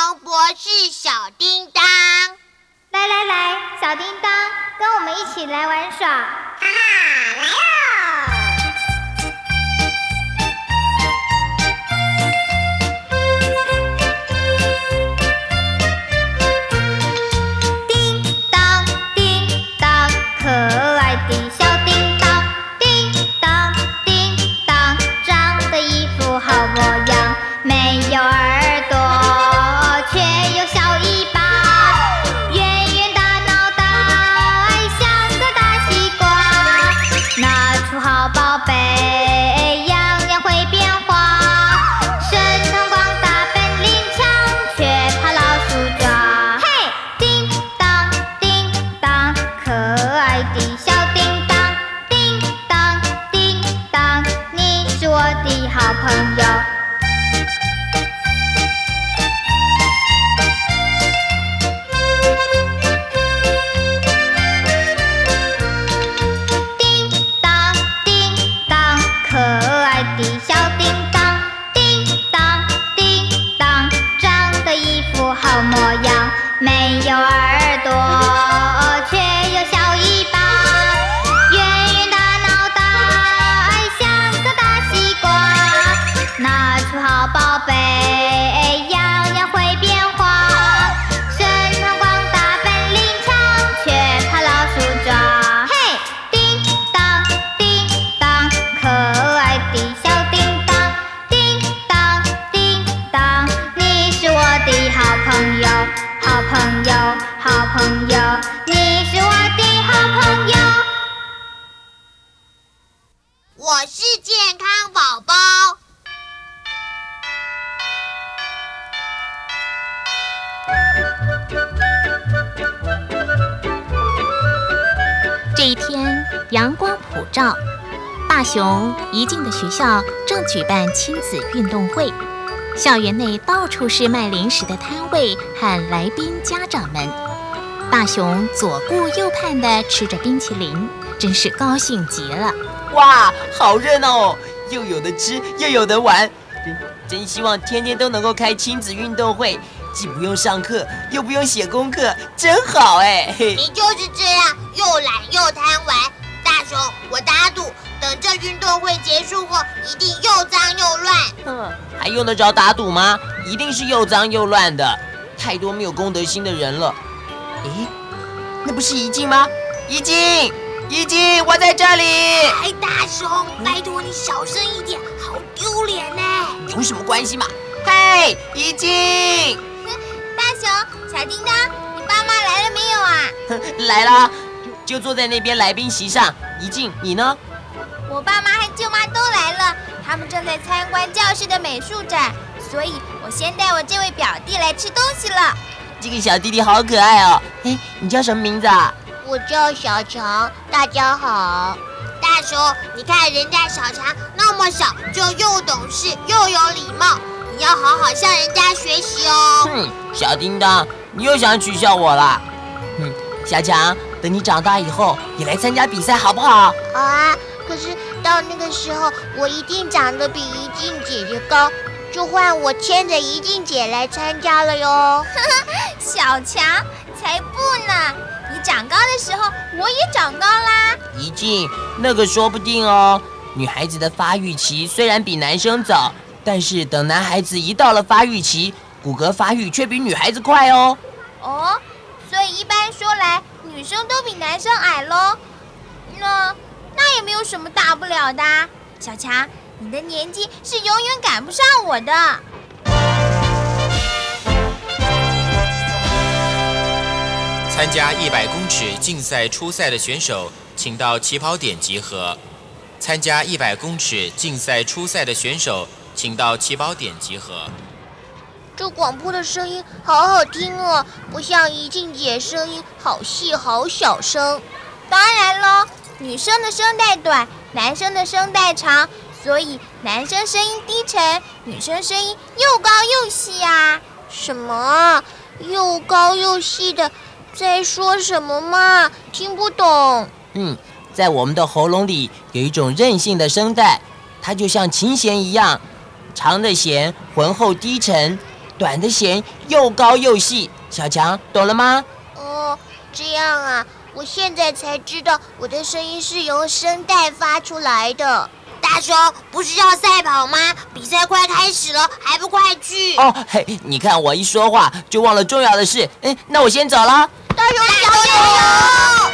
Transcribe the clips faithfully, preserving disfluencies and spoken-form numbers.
熊博士小叮当。 来来来，小叮当，跟我们一起来玩耍。 哈哈，来喽！我是健康宝宝。 这一天，阳光普照，大雄一进的学校正举办亲子运动会，校园内到处是卖零食的摊位和来宾家长们。大雄左顾右盼地吃着冰淇淋，真是高兴极了。 哇，好热闹哦！又有的吃，又有的玩，真真希望天天都能够开亲子运动会，既不用上课，又不用写功课，真好哎！ 你就是这样，又懒又贪玩。大雄，我打赌，等这运动会结束后，一定又脏又乱。 嗯，还用得着打赌吗？一定是又脏又乱的，太多没有公德心的人了。诶，那不是怡静吗？怡静！怡静，我在这里！ 哎，大雄，拜托你小声一点，好丢脸呢。 有什么关系嘛？嘿，怡静！ 大雄，小叮当，你爸妈来了没有啊？ 来了，就坐在那边来宾席上。怡静，你呢？ 我爸妈和舅妈都来了，他们正在参观教室的美术展，所以我先带我这位表弟来吃东西了。 这个小弟弟好可爱哦！哎，你叫什么名字啊？ 我叫小强，大家好。大雄，你看人家小强那么小就又懂事又有礼貌，你要好好向人家学习哦。 哼，小叮当，你又想取笑我啦？哼，小强，等你长大以后也来参加比赛好不好？ 好啊，可是到那个时候我一定长得比怡静姐姐高，就换我牵着怡静姐来参加了哟。 小强，才不呢！你长高的时候，我也长高啦。 怡静，那个说不定哦。女孩子的发育期虽然比男生早，但是等男孩子一到了发育期，骨骼发育却比女孩子快哦。 哦，所以一般说来，女生都比男生矮咯。那那也没有什么大不了的。小强，你的年纪是永远赶不上我的。 参加一百公尺竞赛初赛的选手，请到起跑点集合。参加一百公尺竞赛初赛的选手，请到起跑点集合。 这广播的声音好好听哦，不像怡静姐声音好细好小声。 当然咯，女生的声带短，男生的声带长，所以男生声音低沉，女生声音又高又细啊。 什么？又高又细的？在说什么嘛？听不懂。 嗯，在我们的喉咙里有一种韧性的声带，它就像琴弦一样，长的弦浑厚低沉， 短的弦又高又细。小强，懂了吗？ 哦，这样啊，我现在才知道我的声音是由声带发出来的。大雄，不是要赛跑吗？比赛快开始了，还不快去？ 哦，嘿，你看我一说话就忘了重要的事。哎，那我先走了。 大雄加油！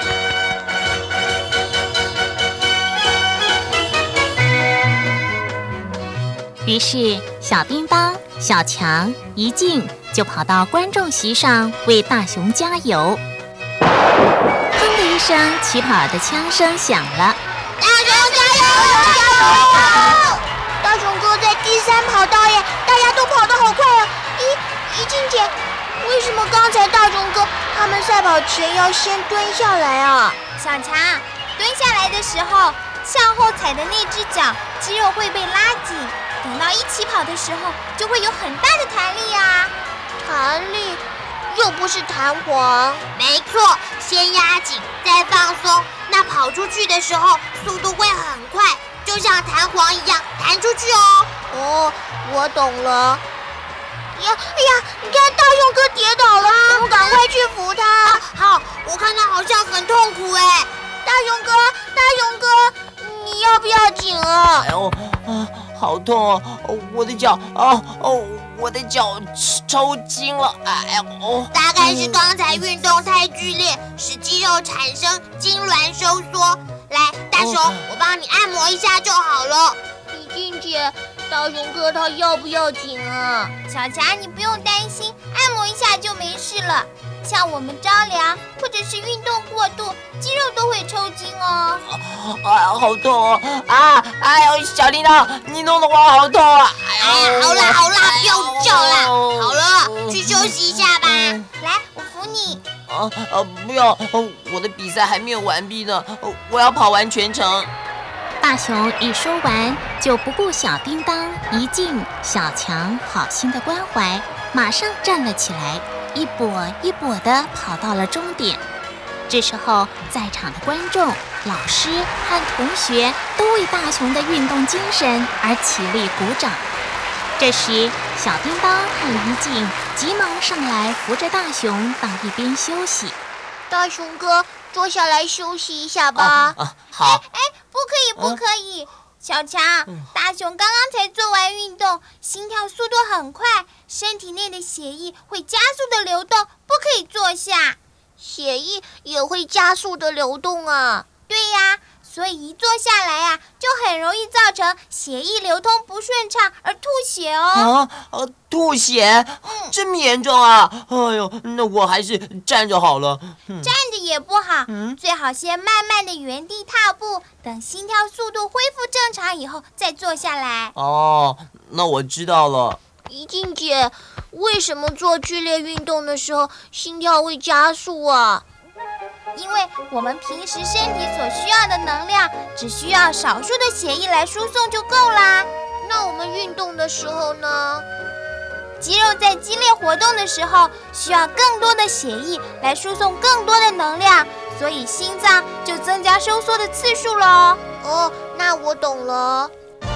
于是，小叮当、小强、怡静就跑到观众席上为大雄加油。砰的一声，起跑的枪声响了。 大雄加油！加油！大雄哥在第三跑道耶，大家都跑得好快啊！咦，怡静姐，为什么刚才大雄哥他们赛跑前要先蹲下来啊？ 小强，蹲下来的时候，向后踩的那只脚肌肉会被拉紧。等到一起跑的时候，就会有很大的弹力啊！ 弹力，又不是弹簧。没错，先压紧，再放松。那跑出去的时候，速度会很快，就像弹簧一样弹出去哦。哦，我懂了。呀，哎呀，你看大雄哥跌倒了，我们赶快去扶他。啊、好，我看他好像很痛苦哎。大雄哥，大雄哥，你要不要紧啊？ 哎呦，啊！好痛哦！我的脚，哦哦，我的脚抽筋了！哎呀，哦， 大概是刚才运动太剧烈，使肌肉产生痉挛收缩。来，大雄，哦、我帮你按摩一下就好了。怡静姐，大雄哥他要不要紧啊？ 小强，你不用担心，按摩一下就没事了。像我们着凉或者是运动过度，肌肉都会抽筋哦。 哎呀，好痛哦！啊，哎呦，小叮当，你弄得我好痛啊！ 哎呀，好啦好啦，不要叫啦，好了，去休息一下吧。 来，我扶你。 啊啊，不要！我的比赛还没有完毕呢，我要跑完全程。 大雄一说完，就不顾小叮当、怡静、小强好心的关怀，马上站了起来。一跛一跛地跑到了终点。这时候，在场的观众、老师和同学都为大雄的运动精神而起立鼓掌。这时，小叮当和怡静急忙上来扶着大雄到一边休息。 大雄哥，坐下来休息一下吧。 啊啊、好。 哎哎，不可以，不可以。嗯小强，大雄刚刚才做完运动，心跳速度很快，身体内的血液会加速的流动，不可以坐下。 血液也会加速的流动啊？ 对呀，所以一坐下来啊，就很容易造成血液流通不顺畅而吐血哦。 啊，呃，吐血，嗯、这么严重啊！哎呦，那我还是站着好了。 嗯、站着也不好，嗯、最好先慢慢的原地踏步，等心跳速度恢复正常以后再坐下来。 哦，那我知道了。 怡静姐，为什么做剧烈运动的时候心跳会加速啊？ 因为我们平时身体所需要的能量，只需要少数的血液来输送就够啦。 那我们运动的时候呢？ 肌肉在激烈活动的时候，需要更多的血液来输送更多的能量，所以心脏就增加收缩的次数咯。 哦，那我懂了。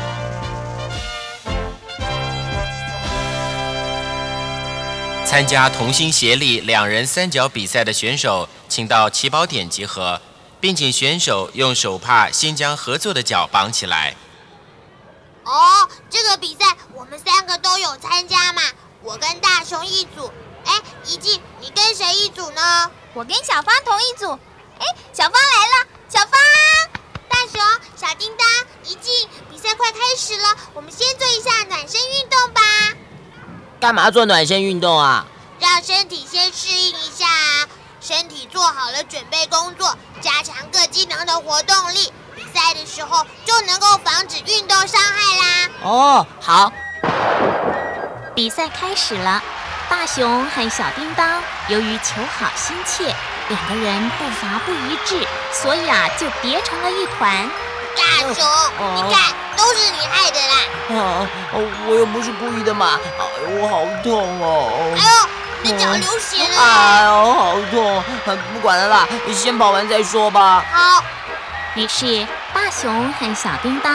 参加同心协力两人三角比赛的选手，请到起跑点集合，并请选手用手帕先将合作的脚绑起来。 哦，这个比赛我们三个都有参加嘛？我跟大雄一组。哎，怡静，你跟谁一组呢？ 我跟小芳同一组。哎，小芳来了，小芳！ 大雄、小叮当、怡静，比赛快开始了，我们先做一下暖身运动吧。 干嘛做暖身运动啊？ 让身体先适应一下啊，身体做好了准备工作，加强各机能的活动力，比赛的时候就能够防止运动伤害啦。 哦，好。 比赛开始了，大雄和小叮当由于求好心切，两个人步伐不一致，所以啊就叠成了一团。 大雄，哦、你看，都是你害的啦！ 啊，我又不是故意的嘛！哎呦，我好痛哦！ 哎呦，你的脚流血了！ 哎呦，好痛！不管了啦，先跑完再说吧。 好。 于是，大雄和小叮当合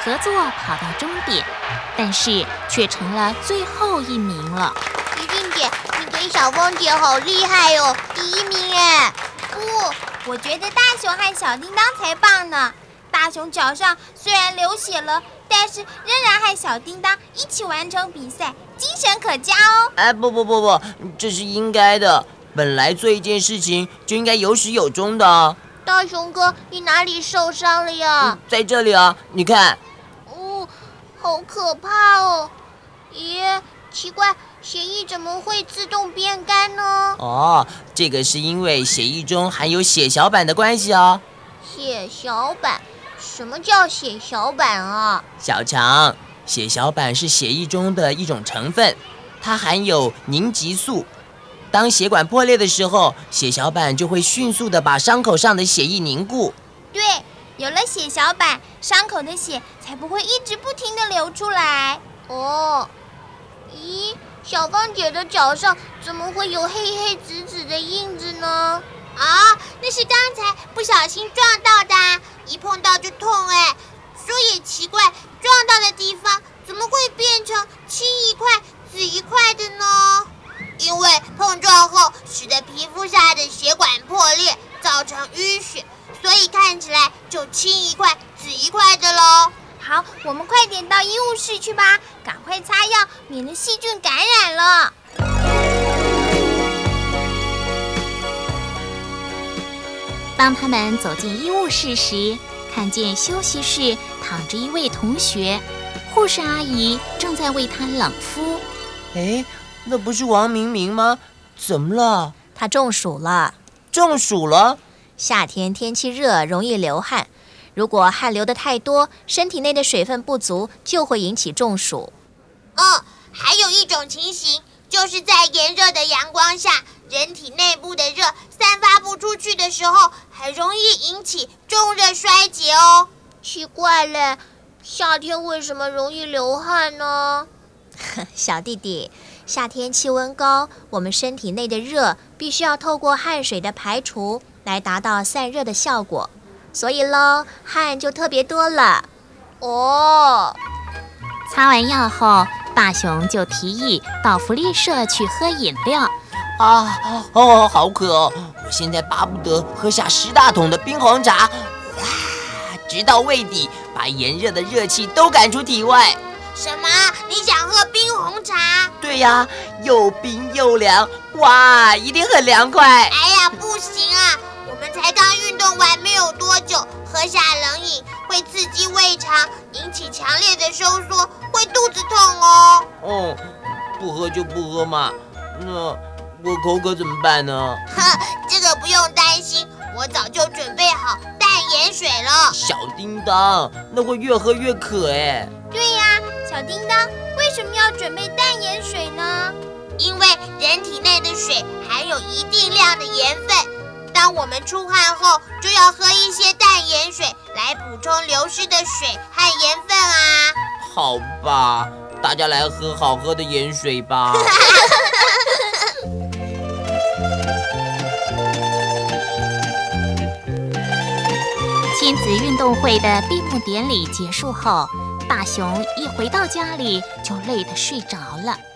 合作跑到终点，但是却成了最后一名了。 一定姐，你跟小凤姐好厉害哦，第一名哎！ 不，我觉得大熊和小叮当才棒呢。大熊脚上虽然流血了，但是仍然和小叮当一起完成比赛，精神可嘉哦。 哎，不不不不，这是应该的。本来做一件事情就应该有始有终的。 大熊哥，你哪里受伤了呀？ 嗯、在这里啊，你看。 哦，好可怕哦！咦，奇怪，血液怎么会自动变干呢？ 哦，这个是因为血液中含有血小板的关系哦。 血小板？什么叫血小板啊？ 小强，血小板是血液中的一种成分，它含有凝集素。当血管破裂的时候，血小板就会迅速地把伤口上的血液凝固。 对，有了血小板，伤口的血才不会一直不停地流出来。 哦，咦，小芳姐的脚上怎么会有黑黑紫紫的印子呢？啊，那是刚才不小心撞到的，一碰到就痛哎。说也奇怪，撞到的地方怎么会变成青一块紫一块的呢？因为碰撞后使得皮肤下的血管破裂，造成淤血，所以看起来就青一块紫一块的咯。 好，我们快点到医务室去吧，赶快擦药，免得细菌感染了。 当他们走进医务室时，看见休息室躺着一位同学，护士阿姨正在为他冷敷。 哎，那不是王明明吗？怎么了？ 他中暑了。 中暑了？ 夏天天气热，容易流汗。如果汗流得太多，身体内的水分不足，就会引起中暑。 嗯，还有一种情形，就是在炎热的阳光下，人体内部的热散发不出去的时候，很容易引起重热衰竭哦。奇怪了，夏天为什么容易流汗呢？ 小弟弟，夏天气温高，我们身体内的热必须要透过汗水的排除来达到散热的效果，所以咯，汗就特别多了。 哦， 擦完药后，大熊就提议到福利社去喝饮料。 啊，哦，好渴哦！我现在巴不得喝下十大桶的冰红茶，哇，直到胃底，把炎热的热气都赶出体外。 什么？你想喝冰红茶？ 对呀，又冰又凉，哇，一定很凉快。 哎呀，不行啊！我们才刚运动完没有多久，喝下冷饮会刺激胃肠，引起强烈的收缩，会肚子痛哦。 哦，不喝就不喝嘛。那我口渴怎么办呢？ 哼，这个不用担心，我早就准备好淡盐水了。 小叮当，那会越喝越渴哎。 对呀，小叮当，为什么要准备淡盐水呢？ 因为人体内的水含有一定量的盐分，当我们出汗后，就要喝一些淡盐水来补充流失的水和盐分啊。 好吧，大家来喝好喝的盐水吧。 亲子运动会的闭幕典礼结束后，大熊一回到家里就累得睡着了。